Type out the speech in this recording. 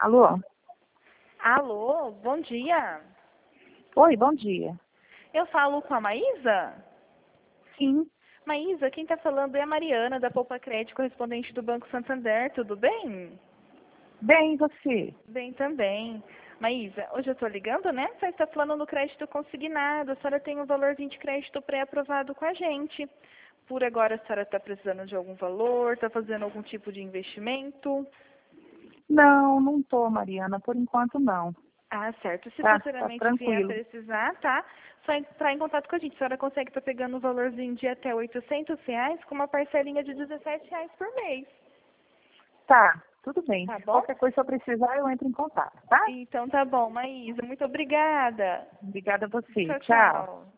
Alô? Alô, bom dia. Oi, bom dia. Eu falo com a Maísa? Sim, Maísa, quem está falando é a Mariana, da Poupa Crédito, correspondente do Banco Santander. Tudo bem? bem, e você? Bem também. Maísa, hoje eu estou ligando, né? Você está falando no crédito consignado. A senhora tem um valorzinho de crédito pré-aprovado com a gente. Por agora, a senhora está precisando de algum valor? Está fazendo algum tipo de investimento? Não, não tô, Mariana, por enquanto não. Ah, certo. Se Tá futuramente vier a tranquilo. precisar, tá? Só entrar em contato com a gente. A senhora consegue estar pegando um valorzinho de até R$ 800 com uma parcelinha de R$ 17 por mês. Tá, tudo bem. Tá bom? Qualquer coisa que eu precisar, eu entro em contato, tá? Então tá bom, Maísa. Muito obrigada. Obrigada a você. Tchau, Tchau. tchau.